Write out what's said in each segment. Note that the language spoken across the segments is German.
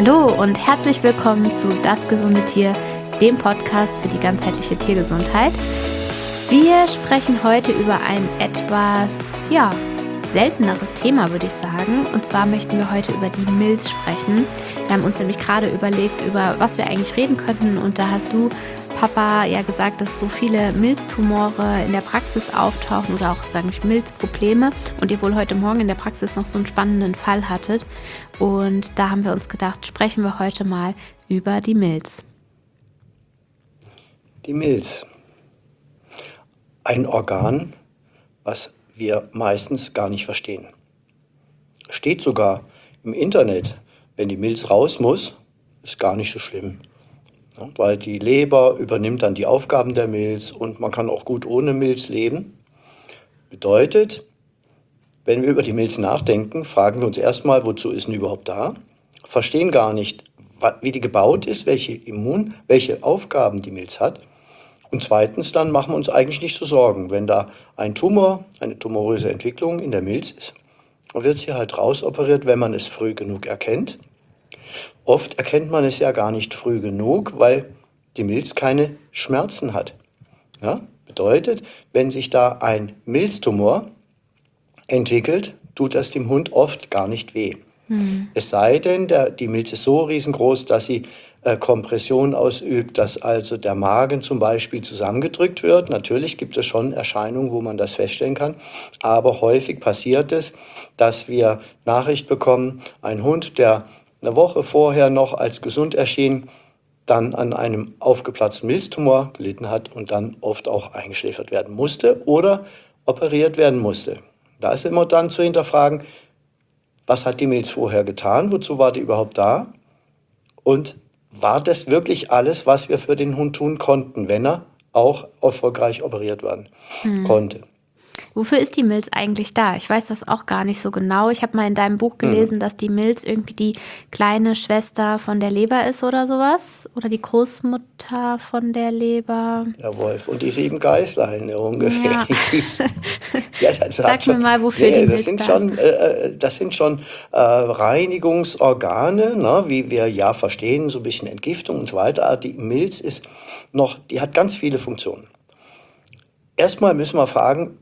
Hallo und herzlich willkommen zu Das gesunde Tier, dem Podcast für die ganzheitliche Tiergesundheit. Wir sprechen heute über ein etwas, selteneres Thema, würde ich sagen. Und zwar möchten wir heute über die Milz sprechen. Wir haben uns nämlich gerade überlegt, über was wir eigentlich reden könnten. Und da hast du, Papa, ja gesagt, dass so viele Milztumore in der Praxis auftauchen oder auch, sagen wir, Milzprobleme. Und ihr wohl heute Morgen in der Praxis noch so einen spannenden Fall hattet. Und da haben wir uns gedacht, sprechen wir heute mal über die Milz. Die Milz. Ein Organ, was wir meistens gar nicht verstehen. Steht sogar im Internet, wenn die Milz raus muss, ist gar nicht so schlimm. Ja, weil die Leber übernimmt dann die Aufgaben der Milz und man kann auch gut ohne Milz leben. Bedeutet, wenn wir über die Milz nachdenken, fragen wir uns erstmal, wozu ist denn überhaupt da? Verstehen gar nicht, wie die gebaut ist, welche Aufgaben die Milz hat. Und zweitens, dann machen wir uns eigentlich nicht so Sorgen. Wenn da ein Tumor, eine tumoröse Entwicklung in der Milz ist, dann wird sie halt rausoperiert, wenn man es früh genug erkennt. Oft erkennt man es ja gar nicht früh genug, weil die Milz keine Schmerzen hat. Ja? Bedeutet, wenn sich da ein Milztumor entwickelt, tut das dem Hund oft gar nicht weh. Es sei denn, die Milz ist so riesengroß, dass sie Kompression ausübt, dass also der Magen zum Beispiel zusammengedrückt wird. Natürlich gibt es schon Erscheinungen, wo man das feststellen kann, aber häufig passiert es, dass wir Nachricht bekommen, ein Hund, der eine Woche vorher noch als gesund erschien, dann an einem aufgeplatzten Milztumor gelitten hat und dann oft auch eingeschläfert werden musste oder operiert werden musste. Da ist immer dann zu hinterfragen, was hat die Milz vorher getan, wozu war die überhaupt da und war das wirklich alles, was wir für den Hund tun konnten, wenn er auch erfolgreich operiert werden konnte. Wofür ist die Milz eigentlich da? Ich weiß das auch gar nicht so genau. Ich habe mal in deinem Buch gelesen, dass die Milz irgendwie die kleine Schwester von der Leber ist oder sowas. Oder die Großmutter von der Leber. Der Wolf und die 7 Geißlein ungefähr. Ja. Sag mir mal, wofür die Milz da ist. Das sind schon Reinigungsorgane, ne, wie wir ja verstehen, so ein bisschen Entgiftung und so weiter. Aber die Milz die hat ganz viele Funktionen. Erstmal müssen wir fragen,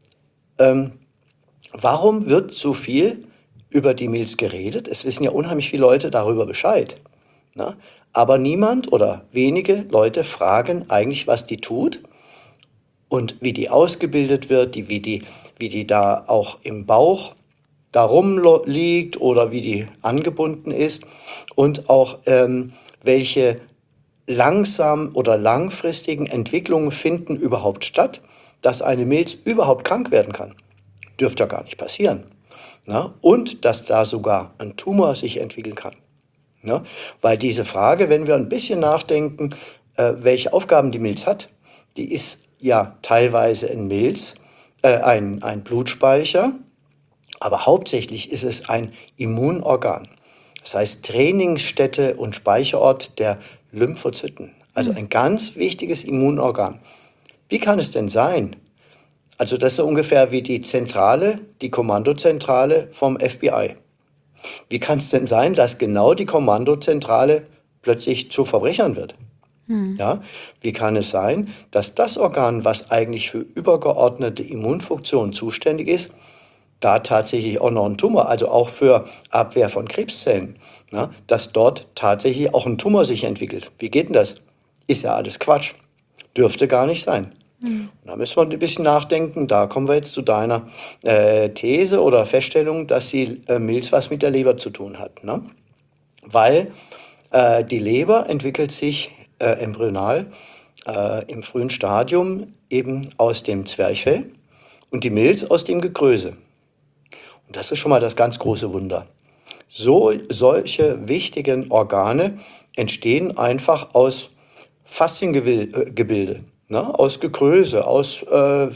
warum wird so viel über die Milz geredet? Es wissen ja unheimlich viele Leute darüber Bescheid. Ne? Aber niemand oder wenige Leute fragen eigentlich, was die tut und wie die ausgebildet wird, wie die da auch im Bauch da rumliegt oder wie die angebunden ist und auch welche langsam oder langfristigen Entwicklungen finden überhaupt statt, dass eine Milz überhaupt krank werden kann. Dürfte ja gar nicht passieren. Na? Und dass da sogar ein Tumor sich entwickeln kann. Na? Weil diese Frage, wenn wir ein bisschen nachdenken, welche Aufgaben die Milz hat, die ist ja teilweise ein Blutspeicher, aber hauptsächlich ist es ein Immunorgan. Das heißt Trainingsstätte und Speicherort der Lymphozyten. Also ein ganz wichtiges Immunorgan. Wie kann es denn sein? Also das ist so ungefähr wie die Kommandozentrale vom FBI. Wie kann es denn sein, dass genau die Kommandozentrale plötzlich zu Verbrechern wird? Ja, wie kann es sein, dass das Organ, was eigentlich für übergeordnete Immunfunktionen zuständig ist, da tatsächlich auch noch ein Tumor, also auch für Abwehr von Krebszellen, dass dort tatsächlich auch ein Tumor sich entwickelt? Wie geht denn das? Ist ja alles Quatsch. Dürfte gar nicht sein. Und da müssen wir ein bisschen nachdenken. Da kommen wir jetzt zu deiner These oder Feststellung, dass die Milz was mit der Leber zu tun hat. Ne? Weil die Leber entwickelt sich embryonal im frühen Stadium eben aus dem Zwerchfell und die Milz aus dem Gegröße. Und das ist schon mal das ganz große Wunder. Solche wichtigen Organe entstehen einfach aus Fasziengebilde, ne? Aus Gegröße, aus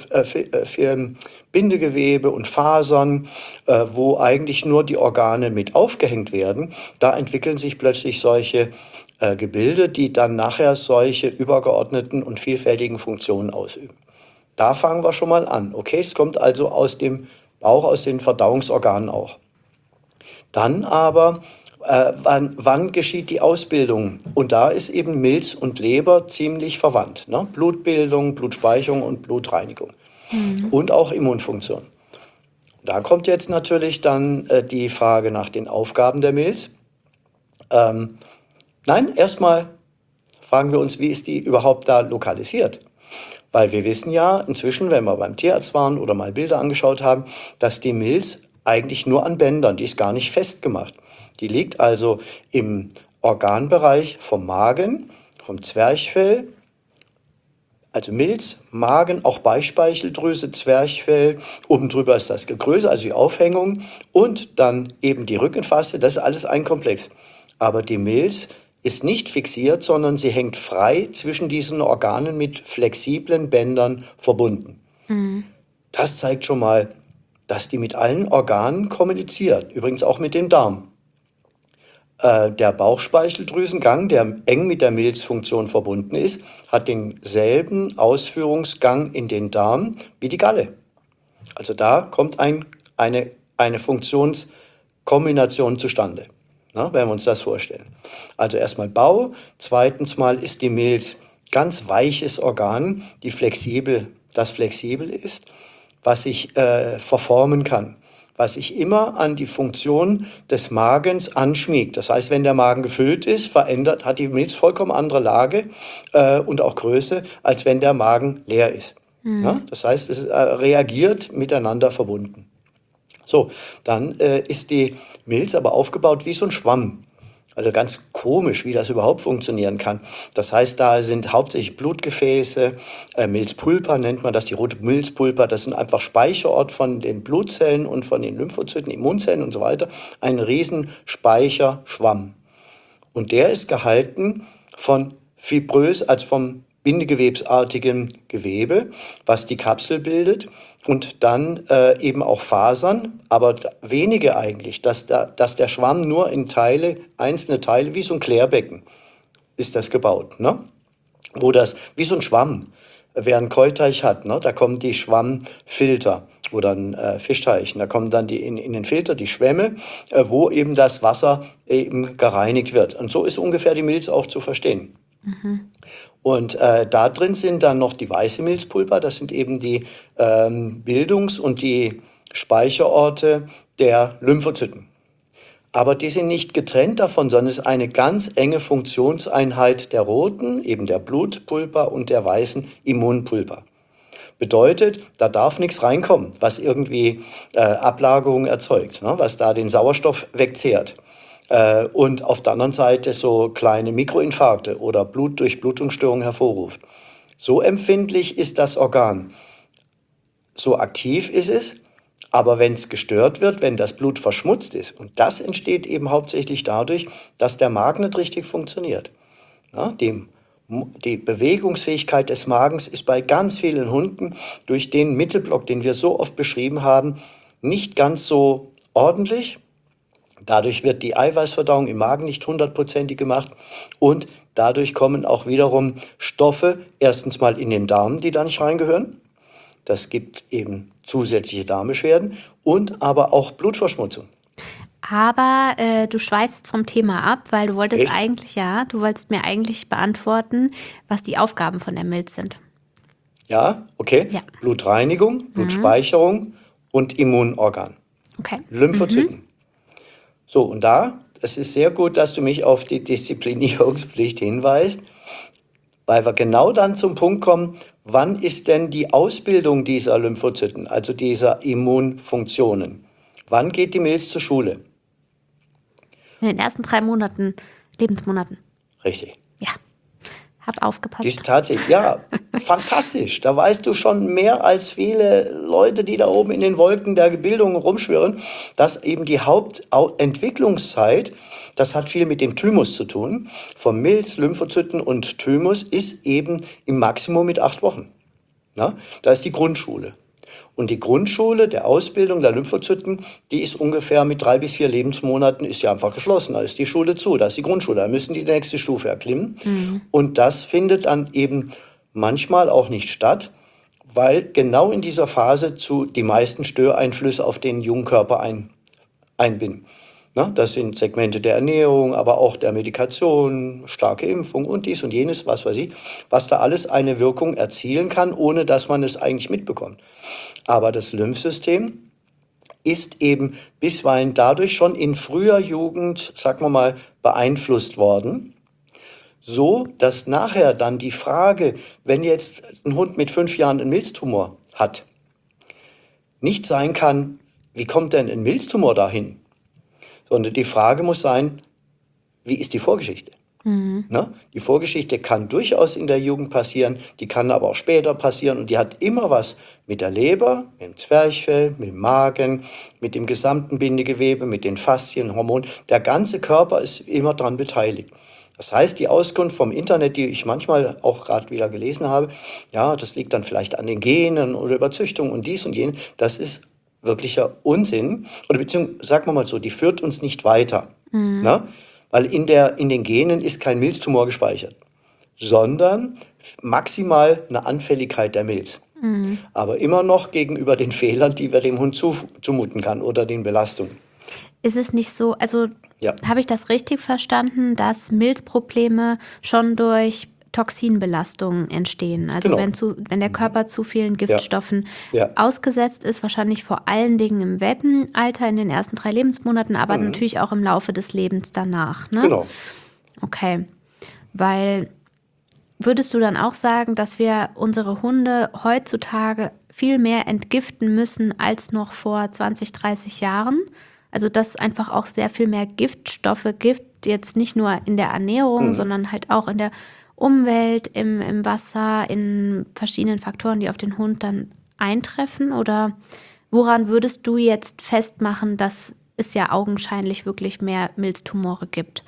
Bindegewebe und Fasern, wo eigentlich nur die Organe mit aufgehängt werden. Da entwickeln sich plötzlich solche Gebilde, die dann nachher solche übergeordneten und vielfältigen Funktionen ausüben. Da fangen wir schon mal an. Okay, es kommt also aus dem Bauch, aus den Verdauungsorganen auch. Dann aber Wann geschieht die Ausbildung? Und da ist eben Milz und Leber ziemlich verwandt. Ne? Blutbildung, Blutspeicherung und Blutreinigung. Und auch Immunfunktion. Da kommt jetzt natürlich dann die Frage nach den Aufgaben der Milz. Nein, erstmal fragen wir uns, wie ist die überhaupt da lokalisiert? Weil wir wissen ja inzwischen, wenn wir beim Tierarzt waren oder mal Bilder angeschaut haben, dass die Milz eigentlich nur an Bändern, die ist gar nicht festgemacht. Die liegt also im Organbereich vom Magen, vom Zwerchfell, also Milz, Magen, auch Beispeicheldrüse, Zwerchfell, oben drüber ist das Gegröße, also die Aufhängung und dann eben die Rückenfaszie, das ist alles ein Komplex. Aber die Milz ist nicht fixiert, sondern sie hängt frei zwischen diesen Organen mit flexiblen Bändern verbunden. Das zeigt schon mal, dass die mit allen Organen kommuniziert, übrigens auch mit dem Darm. Der Bauchspeicheldrüsengang, der eng mit der Milzfunktion verbunden ist, hat denselben Ausführungsgang in den Darm wie die Galle. Also da kommt eine Funktionskombination zustande, ne, wenn wir uns das vorstellen. Also erstmal Bau, zweitens mal ist die Milz ganz weiches Organ, das flexibel ist, was sich verformen kann, was sich immer an die Funktion des Magens anschmiegt. Das heißt, wenn der Magen gefüllt ist, hat die Milz vollkommen andere Lage und auch Größe, als wenn der Magen leer ist. Ja? Das heißt, es reagiert miteinander verbunden. So, dann ist die Milz aber aufgebaut wie so ein Schwamm. Also ganz komisch, wie das überhaupt funktionieren kann. Das heißt, da sind hauptsächlich Blutgefäße, Milzpulpa nennt man das, die rote Milzpulpa, das sind einfach Speicherort von den Blutzellen und von den Lymphozyten, Immunzellen und so weiter. Ein riesen Speicherschwamm. Und der ist gehalten von fibrös, also vom bindegewebsartigen Gewebe, was die Kapsel bildet und dann eben auch Fasern, aber wenige eigentlich, dass der Schwamm nur in einzelne Teile, wie so ein Klärbecken ist das gebaut, ne? Wo das, wie so ein Schwamm, wer einen Keuteich hat, ne? Da kommen die Schwammfilter oder ein Fischteich, da kommen dann in den Filter die Schwämme, wo eben das Wasser eben gereinigt wird. Und so ist ungefähr die Milz auch zu verstehen. Und da drin sind dann noch die weiße Milzpulpa, das sind eben die Bildungs- und die Speicherorte der Lymphozyten. Aber die sind nicht getrennt davon, sondern es ist eine ganz enge Funktionseinheit der roten, eben der Blutpulpa und der weißen Immunpulpa. Bedeutet, da darf nichts reinkommen, was irgendwie Ablagerung erzeugt, ne, was da den Sauerstoff wegzehrt. Und auf der anderen Seite so kleine Mikroinfarkte oder Blutdurchblutungsstörungen hervorruft. So empfindlich ist das Organ. So aktiv ist es, aber wenn es gestört wird, wenn das Blut verschmutzt ist, und das entsteht eben hauptsächlich dadurch, dass der Magen nicht richtig funktioniert. Ja, die Bewegungsfähigkeit des Magens ist bei ganz vielen Hunden durch den Mittelblock, den wir so oft beschrieben haben, nicht ganz so ordentlich. Dadurch wird die Eiweißverdauung im Magen nicht 100%ig gemacht und dadurch kommen auch wiederum Stoffe erstens mal in den Darm, die da nicht reingehören. Das gibt eben zusätzliche Darmbeschwerden und aber auch Blutverschmutzung. Aber du schweifst vom Thema ab, weil du wolltest Echt? du wolltest mir eigentlich beantworten, was die Aufgaben von der Milz sind. Ja, okay. Ja. Blutreinigung, Blutspeicherung und Immunorgan. Okay. Lymphozyten. So, und es ist sehr gut, dass du mich auf die Disziplinierungspflicht hinweist, weil wir genau dann zum Punkt kommen, wann ist denn die Ausbildung dieser Lymphozyten, also dieser Immunfunktionen? Wann geht die Milz zur Schule? In den ersten 3 Lebensmonaten. Richtig. Ja, hab aufgepasst. Die ist tatsächlich, ja, fantastisch. Da weißt du schon mehr als viele Leute, die da oben in den Wolken der Bildung rumschwirren, dass eben die Hauptentwicklungszeit, das hat viel mit dem Thymus zu tun, von Milz, Lymphozyten und Thymus ist eben im Maximum mit 8 Wochen. Na, da ist die Grundschule. Und die Grundschule der Ausbildung der Lymphozyten, die ist ungefähr mit 3 bis 4 Lebensmonaten, ist ja einfach geschlossen. Da ist die Schule zu, da ist die Grundschule, da müssen die nächste Stufe erklimmen. Und das findet dann eben manchmal auch nicht statt, weil genau in dieser Phase die meisten Störeinflüsse auf den Jungkörper einbinden. Ne? Das sind Segmente der Ernährung, aber auch der Medikation, starke Impfung und dies und jenes, was weiß ich, was da alles eine Wirkung erzielen kann, ohne dass man es eigentlich mitbekommt. Aber das Lymphsystem ist eben bisweilen dadurch schon in früher Jugend, sagen wir mal, beeinflusst worden, so dass nachher dann die Frage, wenn jetzt ein Hund mit 5 Jahren einen Milztumor hat, nicht sein kann, wie kommt denn ein Milztumor dahin? Sondern die Frage muss sein, wie ist die Vorgeschichte? Ne? Die Vorgeschichte kann durchaus in der Jugend passieren, die kann aber auch später passieren und die hat immer was mit der Leber, mit dem Zwerchfell, mit dem Magen, mit dem gesamten Bindegewebe, mit den Faszien, Hormonen. Der ganze Körper ist immer daran beteiligt. Das heißt, die Auskunft vom Internet, die ich manchmal auch gerade wieder gelesen habe, ja, das liegt dann vielleicht an den Genen oder Überzüchtung und dies und jenes, das ist wirklicher Unsinn. Oder beziehungsweise, sagen wir mal so, die führt uns nicht weiter. Ne? Weil in den Genen ist kein Milztumor gespeichert, sondern maximal eine Anfälligkeit der Milz. Aber immer noch gegenüber den Fehlern, die wir dem Hund zumuten kann oder den Belastungen. Ist es nicht so, also Ja. habe ich das richtig verstanden, dass Milzprobleme schon durch Toxinbelastungen entstehen? Also Genau. wenn der Körper zu vielen Giftstoffen Ja. ausgesetzt ist, wahrscheinlich vor allen Dingen im Welpenalter in den ersten 3 Lebensmonaten, aber natürlich auch im Laufe des Lebens danach. Ne? Genau. Okay, weil würdest du dann auch sagen, dass wir unsere Hunde heutzutage viel mehr entgiften müssen als noch vor 20, 30 Jahren? Also dass es einfach auch sehr viel mehr Giftstoffe gibt, jetzt nicht nur in der Ernährung, sondern halt auch in der Umwelt, im Wasser, in verschiedenen Faktoren, die auf den Hund dann eintreffen? Oder woran würdest du jetzt festmachen, dass es ja augenscheinlich wirklich mehr Milztumore gibt?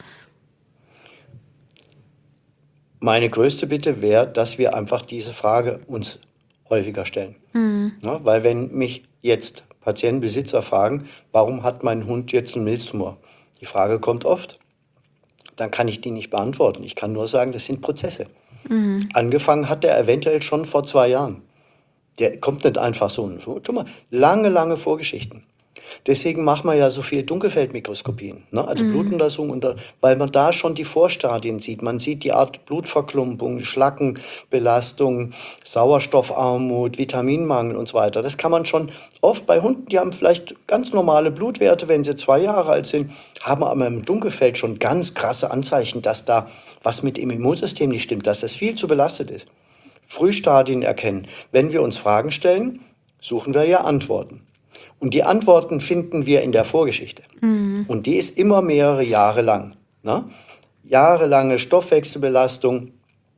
Meine größte Bitte wäre, dass wir einfach diese Frage uns häufiger stellen. Ja, weil wenn mich jetzt Patienten, Besitzer fragen, warum hat mein Hund jetzt einen Milztumor? Die Frage kommt oft. Dann kann ich die nicht beantworten. Ich kann nur sagen, das sind Prozesse. Angefangen hat der eventuell schon vor 2 Jahren. Der kommt nicht einfach so. Schau mal, lange Vorgeschichten. Deswegen machen wir ja so viel Dunkelfeldmikroskopien, ne? Also Blutuntersuchungen, weil man da schon die Vorstadien sieht. Man sieht die Art Blutverklumpung, Schlackenbelastung, Sauerstoffarmut, Vitaminmangel und so weiter. Das kann man schon oft bei Hunden, die haben vielleicht ganz normale Blutwerte, wenn sie 2 Jahre alt sind, haben aber im Dunkelfeld schon ganz krasse Anzeichen, dass da was mit dem Immunsystem nicht stimmt, dass das viel zu belastet ist. Frühstadien erkennen. Wenn wir uns Fragen stellen, suchen wir ja Antworten. Und die Antworten finden wir in der Vorgeschichte. Und die ist immer mehrere Jahre lang. Ne? Jahrelange Stoffwechselbelastung,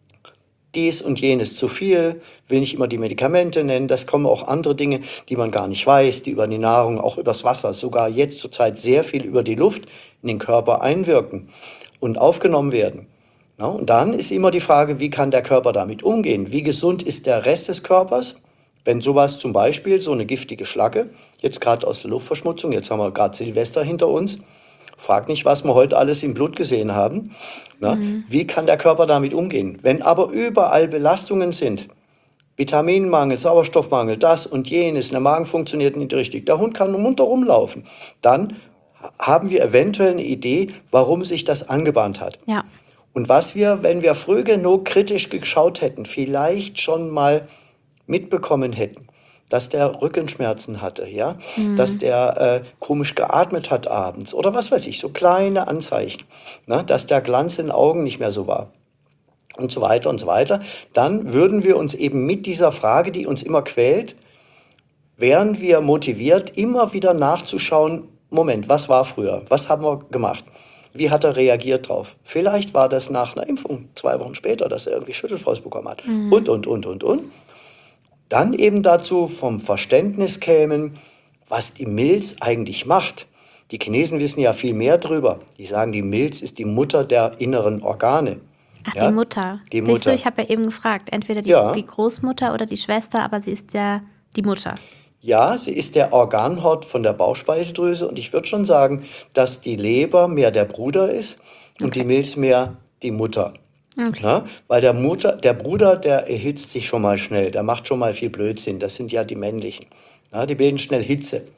dies und jenes zu viel, will nicht immer die Medikamente nennen, das kommen auch andere Dinge, die man gar nicht weiß, die über die Nahrung, auch übers Wasser, sogar jetzt zurzeit sehr viel über die Luft in den Körper einwirken und aufgenommen werden. Ja, und dann ist immer die Frage, wie kann der Körper damit umgehen? Wie gesund ist der Rest des Körpers? Wenn sowas zum Beispiel, so eine giftige Schlacke, jetzt gerade aus der Luftverschmutzung, jetzt haben wir gerade Silvester hinter uns, frag nicht, was wir heute alles im Blut gesehen haben. Na, wie kann der Körper damit umgehen? Wenn aber überall Belastungen sind, Vitaminmangel, Sauerstoffmangel, das und jenes, der Magen funktioniert nicht richtig, der Hund kann munter rumlaufen, dann haben wir eventuell eine Idee, warum sich das angebahnt hat. Ja. Und was wir, wenn wir früh genug kritisch geschaut hätten, vielleicht schon mal mitbekommen hätten, dass der Rückenschmerzen hatte, ja, dass der komisch geatmet hat abends oder was weiß ich, so kleine Anzeichen, ne, dass der Glanz in den Augen nicht mehr so war und so weiter, dann würden wir uns eben mit dieser Frage, die uns immer quält, wären wir motiviert, immer wieder nachzuschauen, Moment, was war früher, was haben wir gemacht? Wie hat er reagiert drauf? Vielleicht war das nach einer Impfung, 2 Wochen später, dass er irgendwie Schüttelfrost bekommen hat. Und. Dann eben dazu vom Verständnis kämen, was die Milz eigentlich macht. Die Chinesen wissen ja viel mehr drüber. Die sagen, die Milz ist die Mutter der inneren Organe. Ach, ja? die Mutter. Die Siehst du, Mutter. ich habe ja eben gefragt, entweder die Großmutter oder die Schwester, aber sie ist ja die Mutter. Ja, sie ist der Organhort von der Bauchspeicheldrüse und ich würde schon sagen, dass die Leber mehr der Bruder ist und die Milz mehr die Mutter. Okay. Ja, weil der Bruder, der erhitzt sich schon mal schnell, der macht schon mal viel Blödsinn, das sind ja die männlichen. Ja, die bilden schnell Hitze.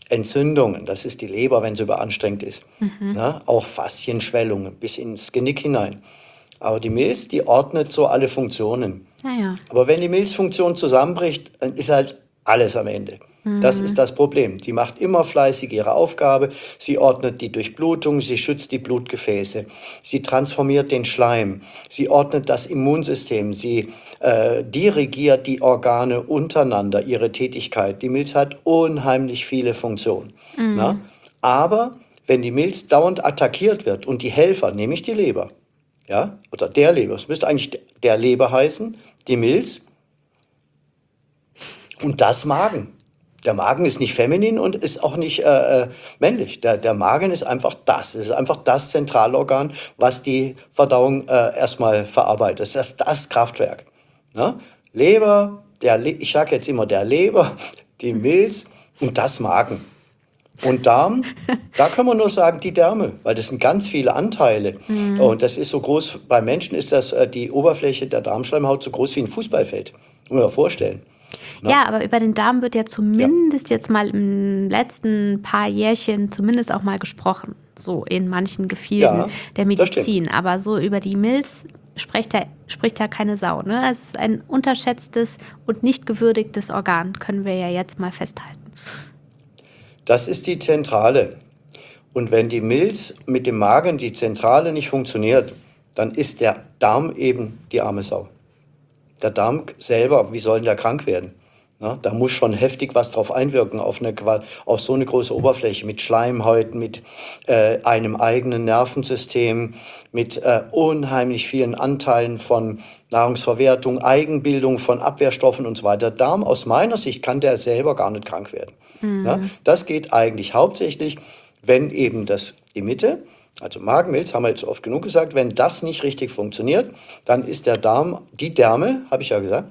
Entzündungen, das ist die Leber, wenn sie überanstrengt ist. Ne? Auch Faszienschwellungen bis ins Genick hinein. Aber die Milz, die ordnet so alle Funktionen. Naja. Aber wenn die Milzfunktion zusammenbricht, dann ist halt alles am Ende. Das ist das Problem. Die macht immer fleißig ihre Aufgabe. Sie ordnet die Durchblutung, sie schützt die Blutgefäße, sie transformiert den Schleim, sie ordnet das Immunsystem, sie dirigiert die Organe untereinander, ihre Tätigkeit. Die Milz hat unheimlich viele Funktionen. Na? Aber wenn die Milz dauernd attackiert wird und die Helfer, nämlich die Leber, ja, oder der Leber, es müsste eigentlich der Leber heißen, die Milz und das Magen. Der Magen ist nicht feminin und ist auch nicht männlich. Der Magen ist einfach das. Es ist einfach das Zentralorgan, was die Verdauung erstmal verarbeitet. Das ist das Kraftwerk. Ne? Leber, ich sage jetzt immer der Leber, die Milz und das Magen. Und Darm, da kann man nur sagen, die Därme, weil das sind ganz viele Anteile. Und das ist so groß, bei Menschen ist das die Oberfläche der Darmschleimhaut so groß wie ein Fußballfeld. Muss man sich vorstellen. Ne? Ja, aber über den Darm wird ja zumindest jetzt mal im letzten paar Jährchen zumindest auch mal gesprochen. So in manchen Gefilden der Medizin. Aber so über die Milz spricht ja keine Sau. Ne? Es ist ein unterschätztes und nicht gewürdigtes Organ, können wir ja jetzt mal festhalten. Das ist die Zentrale. Und wenn die Milz mit dem Magen, die Zentrale, nicht funktioniert, dann ist der Darm eben die arme Sau. Der Darm selber, wie soll denn der krank werden? Na, da muss schon heftig was drauf einwirken, auf so eine große Oberfläche mit Schleimhäuten, mit einem eigenen Nervensystem, mit unheimlich vielen Anteilen von Nahrungsverwertung, Eigenbildung von Abwehrstoffen und so weiter. Der Darm, aus meiner Sicht, kann der selber gar nicht krank werden. Na, das geht eigentlich hauptsächlich, wenn eben die Mitte, also Magenmilz, haben wir jetzt oft genug gesagt, wenn das nicht richtig funktioniert, dann ist der Darm, die Därme, habe ich ja gesagt,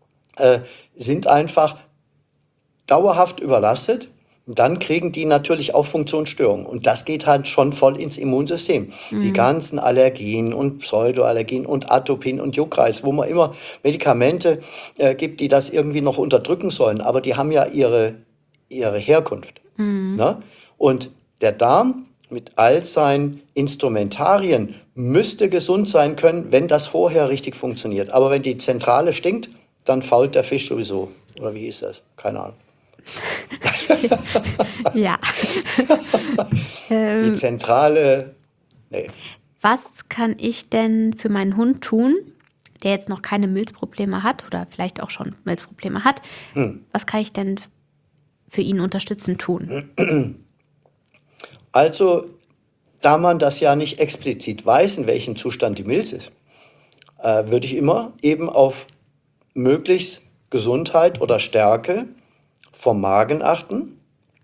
sind einfach dauerhaft überlastet. Und dann kriegen die natürlich auch Funktionsstörungen. Und das geht halt schon voll ins Immunsystem. Die ganzen Allergien und Pseudoallergien und Atopien und Juckreiz, wo man immer Medikamente gibt, die das irgendwie noch unterdrücken sollen. Aber die haben ja ihre Herkunft. Ne? Und der Darm mit all seinen Instrumentarien müsste gesund sein können, wenn das vorher richtig funktioniert. Aber wenn die Zentrale stinkt, dann fault der Fisch sowieso. Oder wie ist das? Keine Ahnung. Ja. Die Zentrale, nee. Was kann ich denn für meinen Hund tun, der jetzt noch keine Milzprobleme hat oder vielleicht auch schon Milzprobleme hat? Was kann ich denn für ihn unterstützend tun? Also, da man das ja nicht explizit weiß, in welchem Zustand die Milz ist, würde ich immer eben auf möglichst Gesundheit oder Stärke vom Magen achten,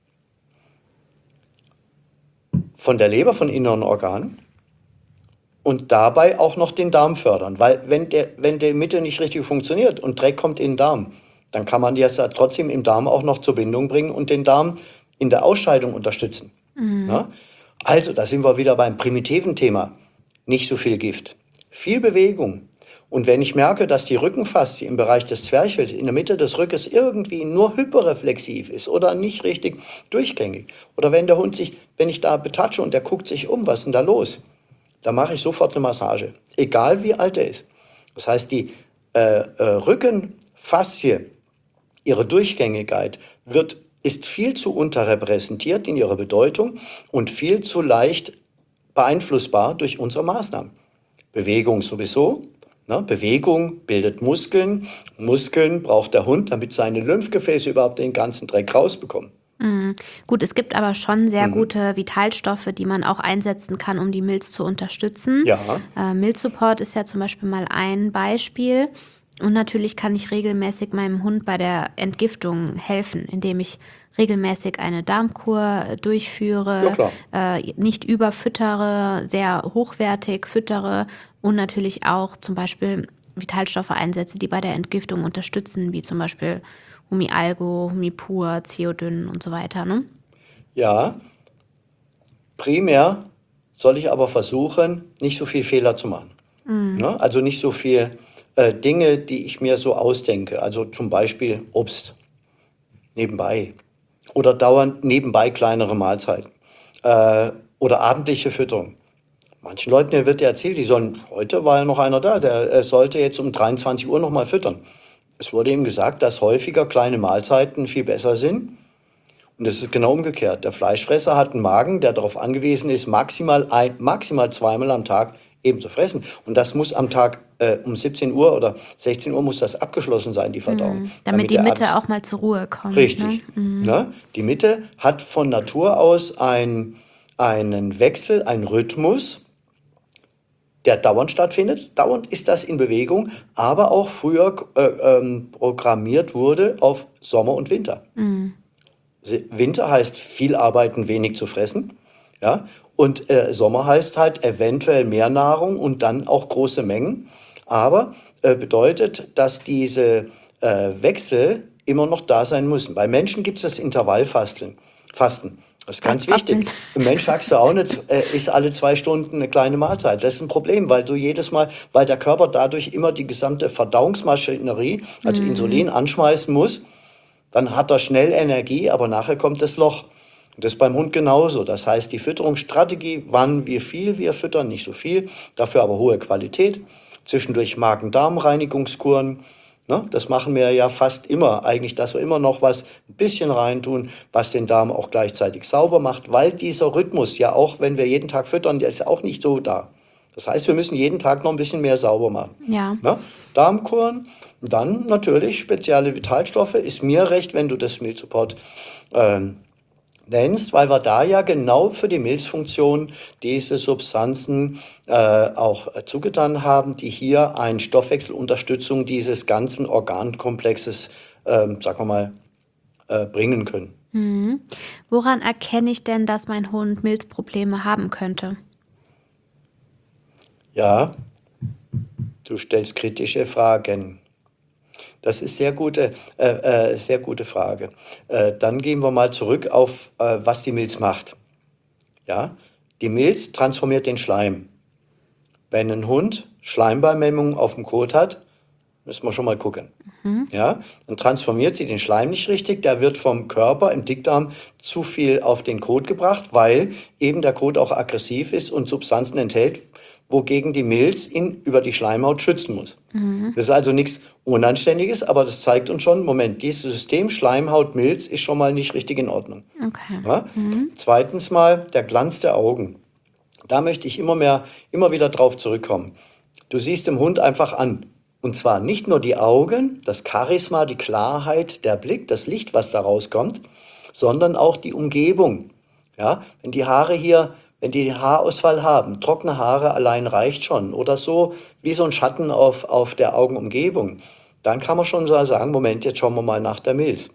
von der Leber, von inneren Organen und dabei auch noch den Darm fördern. Weil wenn die Mitte nicht richtig funktioniert und Dreck kommt in den Darm, dann kann man jetzt trotzdem im Darm auch noch zur Bindung bringen und den Darm in der Ausscheidung unterstützen. Ja? Also, da sind wir wieder beim primitiven Thema. Nicht so viel Gift, viel Bewegung. Und wenn ich merke, dass die Rückenfaszie im Bereich des Zwerchfells in der Mitte des Rückens irgendwie nur hyperreflexiv ist oder nicht richtig durchgängig, oder wenn der Hund wenn ich da betatsche und der guckt sich um, was ist denn da los? Da mache ich sofort eine Massage, egal wie alt er ist. Das heißt, die Rückenfaszie, ihre Durchgängigkeit ist viel zu unterrepräsentiert in ihrer Bedeutung und viel zu leicht beeinflussbar durch unsere Maßnahmen. Bewegung sowieso. Ne? Bewegung bildet Muskeln. Muskeln braucht der Hund, damit seine Lymphgefäße überhaupt den ganzen Dreck rausbekommen. Gut, es gibt aber schon sehr gute Vitalstoffe, die man auch einsetzen kann, um die Milz zu unterstützen. Ja. Milzsupport ist ja zum Beispiel mal ein Beispiel. Und natürlich kann ich regelmäßig meinem Hund bei der Entgiftung helfen, indem ich regelmäßig eine Darmkur durchführe, nicht überfüttere, sehr hochwertig füttere und natürlich auch zum Beispiel Vitalstoffe einsetze, die bei der Entgiftung unterstützen, wie zum Beispiel Humi-Algo, Humi-Pur, Ceodyn und so weiter. Ne? Ja, primär soll ich aber versuchen, nicht so viel Fehler zu machen. Ne? Also nicht so viel Dinge, die ich mir so ausdenke. Also zum Beispiel Obst nebenbei oder dauernd nebenbei kleinere Mahlzeiten oder abendliche Fütterung. Manchen Leuten wird ja erzählt, heute war ja noch einer da, der sollte jetzt um 23 Uhr nochmal füttern. Es wurde ihm gesagt, dass häufiger kleine Mahlzeiten viel besser sind. Und das ist genau umgekehrt. Der Fleischfresser hat einen Magen, der darauf angewiesen ist, maximal zweimal am Tag eben zu fressen. Und das muss am Tag um 17 Uhr oder 16 Uhr muss das abgeschlossen sein, die Verdauung. Damit die Mitte auch mal zur Ruhe kommt. Richtig. Ne? Ja, die Mitte hat von Natur aus einen Wechsel, einen Rhythmus, der dauernd stattfindet. Dauernd ist das in Bewegung, aber auch früher programmiert wurde auf Sommer und Winter. Winter heißt viel arbeiten, wenig zu fressen. Ja? Und Sommer heißt halt eventuell mehr Nahrung und dann auch große Mengen. Aber bedeutet, dass diese Wechsel immer noch da sein müssen. Bei Menschen gibt es das Intervallfasten. Das ist ganz wichtig. Ein Mensch, sagst du auch nicht, isst alle 2 Stunden eine kleine Mahlzeit. Das ist ein Problem, weil weil der Körper dadurch immer die gesamte Verdauungsmaschinerie, also Insulin, anschmeißen muss. Dann hat er schnell Energie, aber nachher kommt das Loch. Und das ist beim Hund genauso. Das heißt, die Fütterungsstrategie, wann wie viel wir füttern, nicht so viel, dafür aber hohe Qualität. Zwischendurch Magen-Darm-Reinigungskuren. Ne? Das machen wir ja fast immer, eigentlich, dass wir immer noch was ein bisschen reintun, was den Darm auch gleichzeitig sauber macht, weil dieser Rhythmus ja auch, wenn wir jeden Tag füttern, der ist ja auch nicht so da. Das heißt, wir müssen jeden Tag noch ein bisschen mehr sauber machen. Ja. Ne? Darmkuren, dann natürlich spezielle Vitalstoffe. Ist mir recht, wenn du das Milz Support nennst, weil wir da ja genau für die Milzfunktion diese Substanzen auch zugetan haben, die hier eine Stoffwechselunterstützung dieses ganzen Organkomplexes, sagen wir mal, bringen können. Woran erkenne ich denn, dass mein Hund Milzprobleme haben könnte? Ja, du stellst kritische Fragen. Das ist sehr gute Frage. Dann gehen wir mal zurück auf, was die Milz macht. Ja? Die Milz transformiert den Schleim. Wenn ein Hund Schleimbeimemmung auf dem Kot hat, müssen wir schon mal gucken. Ja? Dann transformiert sie den Schleim nicht richtig. Der wird vom Körper im Dickdarm zu viel auf den Kot gebracht, weil eben der Kot auch aggressiv ist und Substanzen enthält, wogegen die Milz ihn über die Schleimhaut schützen muss. Das ist also nichts Unanständiges, aber das zeigt uns schon, Moment, dieses System Schleimhaut-Milz ist schon mal nicht richtig in Ordnung. Okay. Ja? Zweitens mal der Glanz der Augen. Da möchte ich immer wieder drauf zurückkommen. Du siehst dem Hund einfach an. Und zwar nicht nur die Augen, das Charisma, die Klarheit, der Blick, das Licht, was da rauskommt, sondern auch die Umgebung. Ja? Wenn die Haarausfall haben, trockene Haare allein reicht schon oder so wie so ein Schatten auf der Augenumgebung, dann kann man schon so sagen, Moment, jetzt schauen wir mal nach der Milz.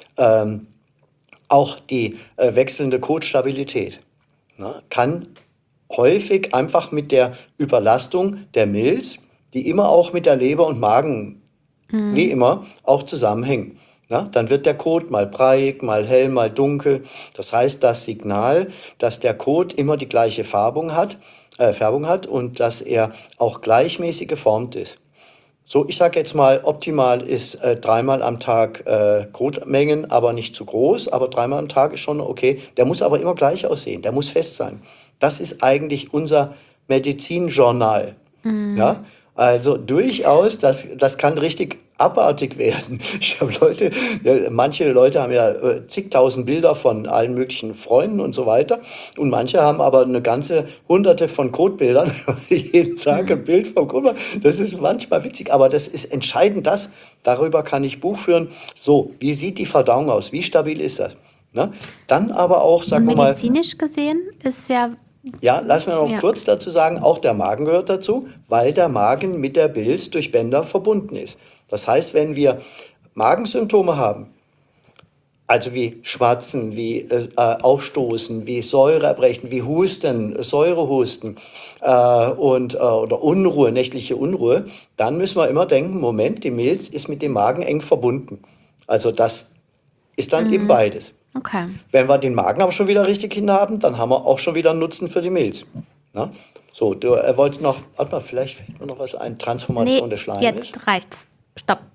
Auch die wechselnde Kotstabilität kann häufig einfach mit der Überlastung der Milz, die immer auch mit der Leber und Magen, wie immer, auch zusammenhängt. Ja, dann wird der Kot mal breiig, mal hell, mal dunkel. Das heißt, das Signal, dass der Kot immer die gleiche Färbung hat und dass er auch gleichmäßig geformt ist. So, ich sage jetzt mal, optimal ist 3-mal am Tag Kotmengen, aber nicht zu groß. Aber 3-mal am Tag ist schon okay. Der muss aber immer gleich aussehen, der muss fest sein. Das ist eigentlich unser Medizinjournal. Ja? Also durchaus, das kann richtig abartig werden. Ich habe manche Leute haben ja zigtausend Bilder von allen möglichen Freunden und so weiter. Und manche haben aber eine ganze Hunderte von Kotbildern. Jeden Tag ein Bild vom Kot. Das ist manchmal witzig, aber das ist entscheidend. Darüber kann ich Buch führen. So, wie sieht die Verdauung aus? Wie stabil ist das? Ne? Dann aber auch, sagen wir mal... Medizinisch gesehen ist ja... Ja, lass mir noch kurz dazu sagen, auch der Magen gehört dazu, weil der Magen mit der Milz durch Bänder verbunden ist. Das heißt, wenn wir Magensymptome haben, also wie Schmatzen, wie Aufstoßen, wie Säureerbrechen, wie Husten, Säurehusten oder Unruhe, nächtliche Unruhe, dann müssen wir immer denken, Moment, die Milz ist mit dem Magen eng verbunden. Also das ist dann eben beides. Okay. Wenn wir den Magen aber schon wieder richtig hinhaben, dann haben wir auch schon wieder einen Nutzen für die Milz. Na? So, du wolltest noch, warte mal, vielleicht fällt mir noch was ein, Transformation des Schleimes. Jetzt reicht's. Stopp.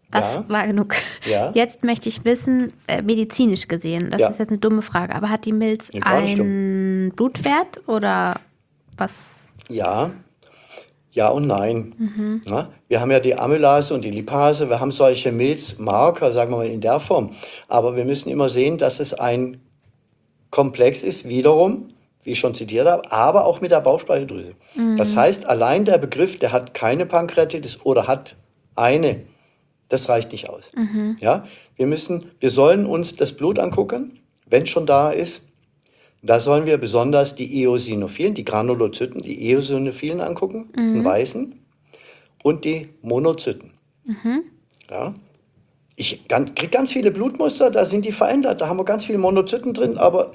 Das Ja. war genug. Ja. Jetzt möchte ich wissen, medizinisch gesehen, das Ja. ist jetzt eine dumme Frage, aber hat die Milz Ja, gar nicht einen Blutwert oder was? Ja, ja und nein. Ja, wir haben ja die Amylase und die Lipase, wir haben solche Milzmarker, sagen wir mal in der Form. Aber wir müssen immer sehen, dass es ein Komplex ist, wiederum, wie ich schon zitiert habe, aber auch mit der Bauchspeicheldrüse. Das heißt, allein der Begriff, der hat keine Pankreatitis oder hat eine, das reicht nicht aus. Ja, wir sollen uns das Blut angucken, wenn es schon da ist. Da sollen wir besonders die Eosinophilen, die Granulozyten, die Eosinophilen angucken, den weißen, und die Monozyten. Ja. Ich kriege ganz viele Blutmuster, da sind die verändert, da haben wir ganz viele Monozyten drin, aber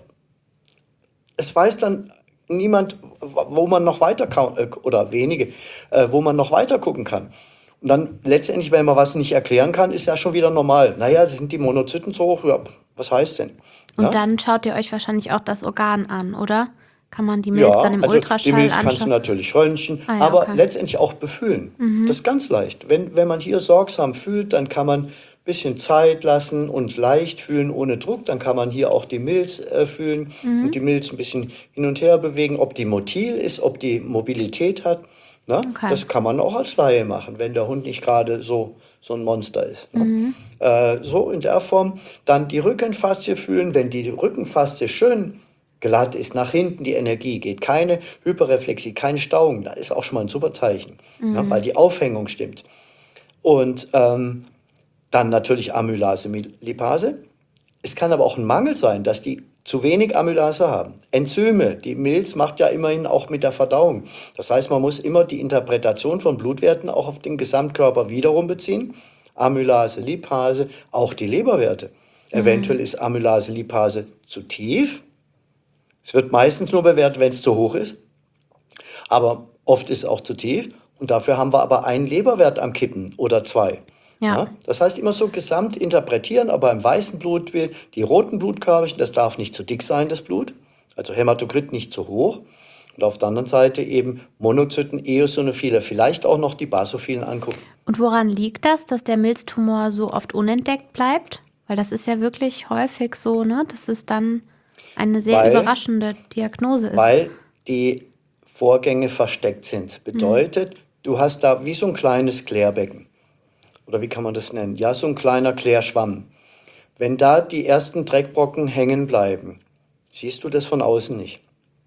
es weiß dann niemand, wo man noch weiter oder wenige, wo man noch weiter gucken kann. Und dann letztendlich, wenn man was nicht erklären kann, ist ja schon wieder normal. Naja, sind die Monozyten so hoch? Ja, was heißt denn? Und Ja? dann schaut ihr euch wahrscheinlich auch das Organ an, oder? Kann man die Milz Ja, dann im also die Ultraschall Milz kannst du anschauen? natürlich röntgen, Ah ja, aber okay. letztendlich auch befühlen. Das ist ganz leicht. Wenn man hier sorgsam fühlt, dann kann man ein bisschen Zeit lassen und leicht fühlen ohne Druck. Dann kann man hier auch die Milz fühlen und die Milz ein bisschen hin und her bewegen, ob die motil ist, ob die Mobilität hat. Ne? Okay. Das kann man auch als Laie machen, wenn der Hund nicht gerade so ein Monster ist. Ne? So in der Form. Dann die Rückenfaszie fühlen. Wenn die Rückenfaszie schön glatt ist, nach hinten die Energie geht, keine Hyperreflexie, keine Stauung, da ist auch schon mal ein super Zeichen, ja, weil die Aufhängung stimmt. Und dann natürlich Amylase, Lipase. Es kann aber auch ein Mangel sein, dass die zu wenig Amylase haben. Enzyme, die Milz macht ja immerhin auch mit der Verdauung. Das heißt, man muss immer die Interpretation von Blutwerten auch auf den Gesamtkörper wiederum beziehen. Amylase, Lipase, auch die Leberwerte. Eventuell ist Amylase, Lipase zu tief. Es wird meistens nur bewertet, wenn es zu hoch ist. Aber oft ist es auch zu tief. Und dafür haben wir aber einen Leberwert am Kippen oder zwei. Ja. Das heißt, immer so gesamt interpretieren, aber im weißen Blutbild, die roten Blutkörperchen, das darf nicht zu dick sein, das Blut. Also Hämatokrit nicht zu hoch. Und auf der anderen Seite eben Monozyten, Eosinophile, vielleicht auch noch die Basophilen angucken. Und woran liegt das, dass der Milztumor so oft unentdeckt bleibt? Weil das ist ja wirklich häufig so, ne, dass es dann eine sehr überraschende Diagnose ist. Weil die Vorgänge versteckt sind. Bedeutet, du hast da wie so ein kleines Klärbecken. Oder wie kann man das nennen? Ja, so ein kleiner Klärschwamm. Wenn da die ersten Dreckbrocken hängen bleiben, siehst du das von außen nicht.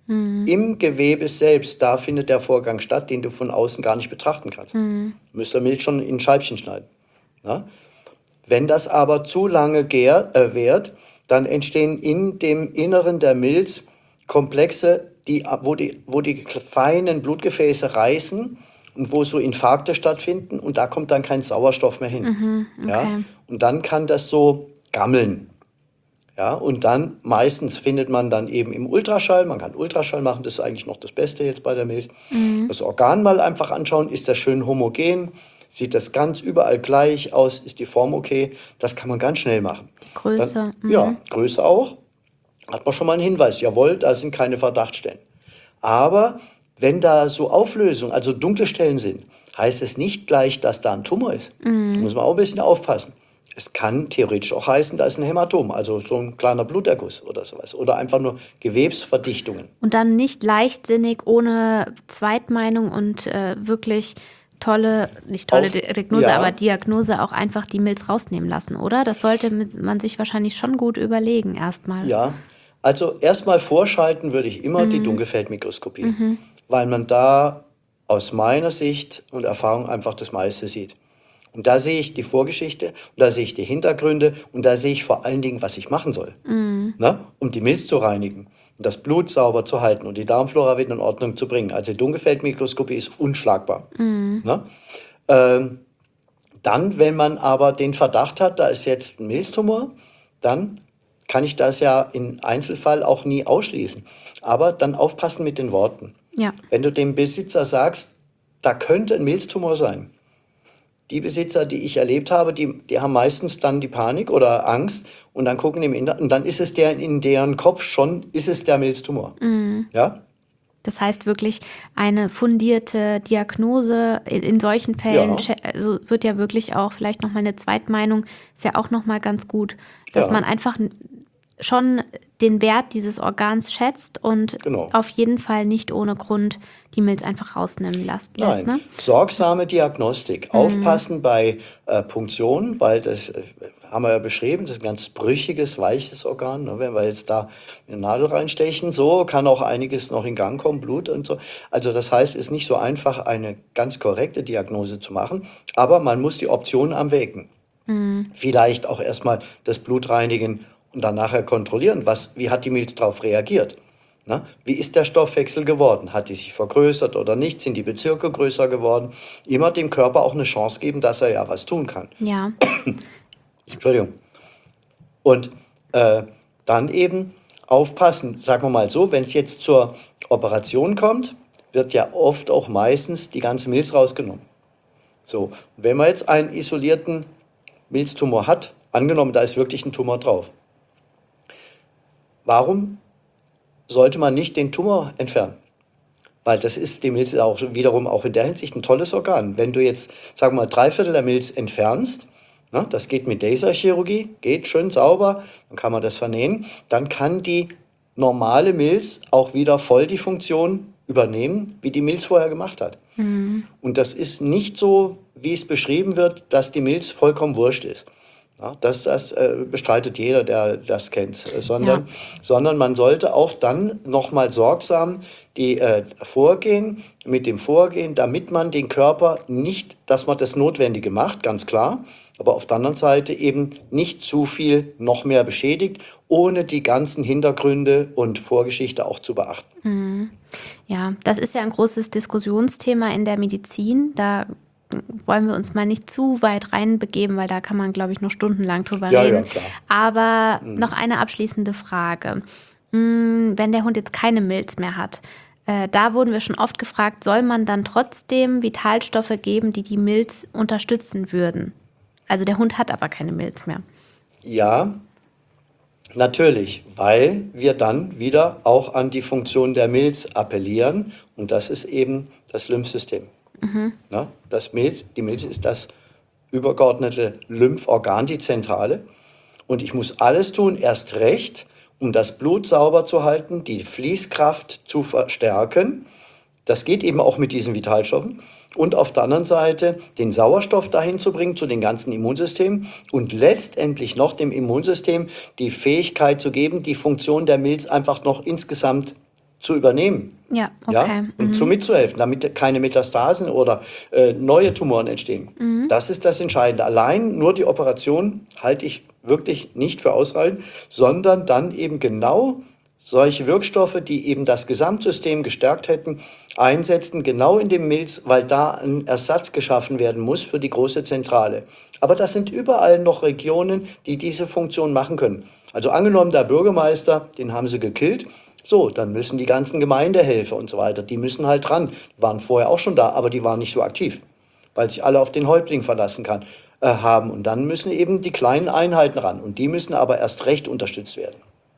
Im Gewebe selbst, da findet der Vorgang statt, den du von außen gar nicht betrachten kannst. Du müsst der Milch schon in Scheibchen schneiden. Ja? Wenn das aber zu lange währt, dann entstehen in dem Inneren der Milz Komplexe, wo die feinen Blutgefäße reißen und wo so Infarkte stattfinden und da kommt dann kein Sauerstoff mehr hin. Okay. Ja? Und dann kann das so gammeln. Ja? Und dann meistens findet man dann eben im Ultraschall, man kann Ultraschall machen, das ist eigentlich noch das Beste jetzt bei der Milz, das Organ mal einfach anschauen, ist das schön homogen, sieht das ganz überall gleich aus, ist die Form okay, das kann man ganz schnell machen. Die Größe. Dann, ja, Größe auch. Hat man schon mal einen Hinweis. Jawohl, da sind keine Verdachtsstellen. Aber wenn da so Auflösungen, also dunkle Stellen sind, heißt es nicht gleich, dass da ein Tumor ist. Da muss man auch ein bisschen aufpassen. Es kann theoretisch auch heißen, da ist ein Hämatom, also so ein kleiner Bluterguss oder sowas. Oder einfach nur Gewebsverdichtungen. Und dann nicht leichtsinnig, ohne Zweitmeinung und wirklich nicht tolle Diagnose, ja. aber Diagnose auch einfach die Milz rausnehmen lassen, oder? Das sollte man sich wahrscheinlich schon gut überlegen erstmal. Ja, also erstmal vorschalten würde ich immer die Dunkelfeldmikroskopie, weil man da aus meiner Sicht und Erfahrung einfach das meiste sieht. Und da sehe ich die Vorgeschichte, und da sehe ich die Hintergründe und da sehe ich vor allen Dingen, was ich machen soll, um die Milz zu reinigen und das Blut sauber zu halten und die Darmflora wieder in Ordnung zu bringen. Also die Dunkelfeldmikroskopie ist unschlagbar. Dann, wenn man aber den Verdacht hat, da ist jetzt ein Milztumor, dann kann ich das ja im Einzelfall auch nie ausschließen. Aber dann aufpassen mit den Worten. Ja. Wenn du dem Besitzer sagst, da könnte ein Milztumor sein. Die Besitzer, die ich erlebt habe, die haben meistens dann die Panik oder Angst und dann gucken im Internet und dann ist es in deren Kopf schon, ist es der Milztumor. Ja? Das heißt wirklich eine fundierte Diagnose in solchen Fällen, Ja. also wird ja wirklich auch vielleicht nochmal eine Zweitmeinung, ist ja auch nochmal ganz gut, dass Ja. man einfach schon den Wert dieses Organs schätzt und Genau. auf jeden Fall nicht ohne Grund die Milz einfach rausnehmen lässt. Nein, Ne? sorgsame Diagnostik. Aufpassen bei Punktionen, weil das haben wir ja beschrieben, das ist ein ganz brüchiges, weiches Organ. Ne? Wenn wir jetzt da eine Nadel reinstechen, so kann auch einiges noch in Gang kommen, Blut und so. Also das heißt, es ist nicht so einfach, eine ganz korrekte Diagnose zu machen, aber man muss die Optionen abwägen. Vielleicht auch erstmal das Blut reinigen und dann nachher kontrollieren, wie hat die Milz darauf reagiert. Na, wie ist der Stoffwechsel geworden? Hat die sich vergrößert oder nicht? Sind die Bezirke größer geworden? Immer dem Körper auch eine Chance geben, dass er ja was tun kann. Ja. Entschuldigung. Und dann eben aufpassen, sagen wir mal so, wenn es jetzt zur Operation kommt, wird ja oft auch meistens die ganze Milz rausgenommen. So, und wenn man jetzt einen isolierten Milztumor hat, angenommen, da ist wirklich ein Tumor drauf, warum sollte man nicht den Tumor entfernen? Weil die Milz ist auch wiederum auch in der Hinsicht ein tolles Organ. Wenn du jetzt, sagen wir mal, 3/4 der Milz entfernst, ne, das geht mit Laserchirurgie, geht schön sauber, dann kann man das vernähen, dann kann die normale Milz auch wieder voll die Funktion übernehmen, wie die Milz vorher gemacht hat. Und das ist nicht so, wie es beschrieben wird, dass die Milz vollkommen wurscht ist. Ja, das bestreitet jeder, der das kennt, sondern man sollte auch dann nochmal sorgsam mit dem Vorgehen, damit man den Körper nicht, dass man das Notwendige macht, ganz klar, aber auf der anderen Seite eben nicht zu viel noch mehr beschädigt, ohne die ganzen Hintergründe und Vorgeschichte auch zu beachten. Ja, das ist ja ein großes Diskussionsthema in der Medizin. Da wollen wir uns mal nicht zu weit reinbegeben, weil da kann man, glaube ich, noch stundenlang drüber Ja, reden. klar. Aber noch eine abschließende Frage. Wenn der Hund jetzt keine Milz mehr hat, da wurden wir schon oft gefragt, soll man dann trotzdem Vitalstoffe geben, die die Milz unterstützen würden? Also der Hund hat aber keine Milz mehr. Ja, natürlich, weil wir dann wieder auch an die Funktion der Milz appellieren und das ist eben das Lymphsystem. Na, die Milz ist das übergeordnete Lymphorgan, die Zentrale. Und ich muss alles tun, erst recht, um das Blut sauber zu halten, die Fließkraft zu verstärken. Das geht eben auch mit diesen Vitalstoffen. Und auf der anderen Seite den Sauerstoff dahin zu bringen, zu den ganzen Immunsystemen. Und letztendlich noch dem Immunsystem die Fähigkeit zu geben, die Funktion der Milz einfach noch insgesamt zu übernehmen. Ja, okay. Ja, und so mitzuhelfen, damit keine Metastasen oder neue Tumoren entstehen. Das ist das Entscheidende. Allein nur die Operation halte ich wirklich nicht für ausreichend, sondern dann eben genau solche Wirkstoffe, die eben das Gesamtsystem gestärkt hätten, einsetzen, genau in dem Milz, weil da ein Ersatz geschaffen werden muss für die große Zentrale. Aber das sind überall noch Regionen, die diese Funktion machen können. Also angenommen, der Bürgermeister, den haben sie gekillt, so, dann müssen die ganzen Gemeindehelfer und so weiter, die müssen halt dran. Die waren vorher auch schon da, aber die waren nicht so aktiv, weil sich alle auf den Häuptling verlassen haben. Und dann müssen eben die kleinen Einheiten ran. Und die müssen aber erst recht unterstützt werden.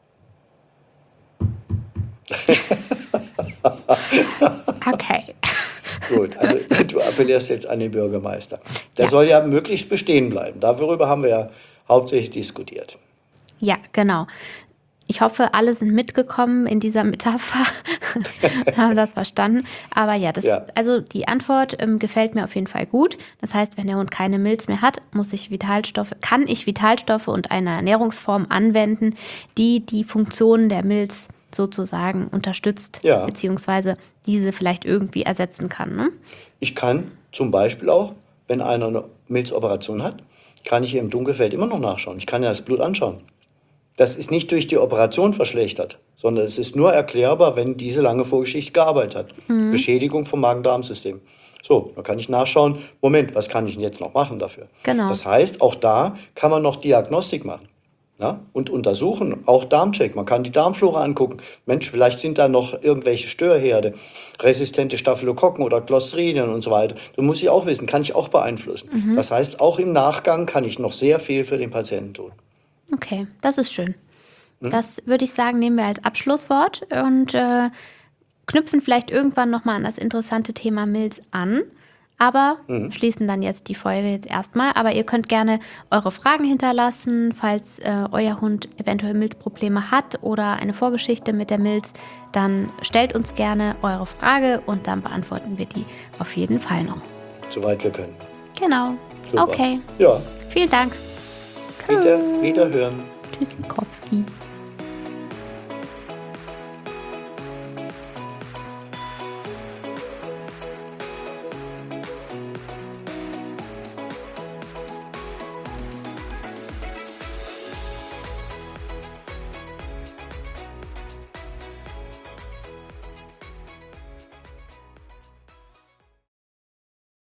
Okay. Gut, also du appellierst jetzt an den Bürgermeister. Der soll ja möglichst bestehen bleiben. Darüber haben wir ja hauptsächlich diskutiert. Ja, genau. Ich hoffe, alle sind mitgekommen in dieser Metapher, haben das verstanden. Aber ja, also die Antwort gefällt mir auf jeden Fall gut. Das heißt, wenn der Hund keine Milz mehr hat, kann ich Vitalstoffe und eine Ernährungsform anwenden, die die Funktionen der Milz sozusagen unterstützt, beziehungsweise diese vielleicht irgendwie ersetzen kann. Ne? Ich kann zum Beispiel auch, wenn einer eine Milzoperation hat, kann ich im Dunkelfeld immer noch nachschauen. Ich kann ja das Blut anschauen. Das ist nicht durch die Operation verschlechtert, sondern es ist nur erklärbar, wenn diese lange Vorgeschichte gearbeitet hat. Beschädigung vom Magen-Darm-System. So, dann kann ich nachschauen, Moment, was kann ich denn jetzt noch machen dafür? Genau. Das heißt, auch da kann man noch Diagnostik machen. Ja, und untersuchen, auch Darmcheck. Man kann die Darmflora angucken. Mensch, vielleicht sind da noch irgendwelche Störherde, resistente Staphylokokken oder Clostridien und so weiter. Das muss ich auch wissen, kann ich auch beeinflussen. Das heißt, auch im Nachgang kann ich noch sehr viel für den Patienten tun. Okay, das ist schön. Das würde ich sagen, nehmen wir als Abschlusswort und knüpfen vielleicht irgendwann nochmal an das interessante Thema Milz an, aber schließen dann jetzt die Folge jetzt erstmal. Aber ihr könnt gerne eure Fragen hinterlassen, falls euer Hund eventuell Milzprobleme hat oder eine Vorgeschichte mit der Milz, dann stellt uns gerne eure Frage und dann beantworten wir die auf jeden Fall noch. Soweit wir können. Genau. Super. Okay. Ja. Vielen Dank. Wiederhören. Tschüssikowski.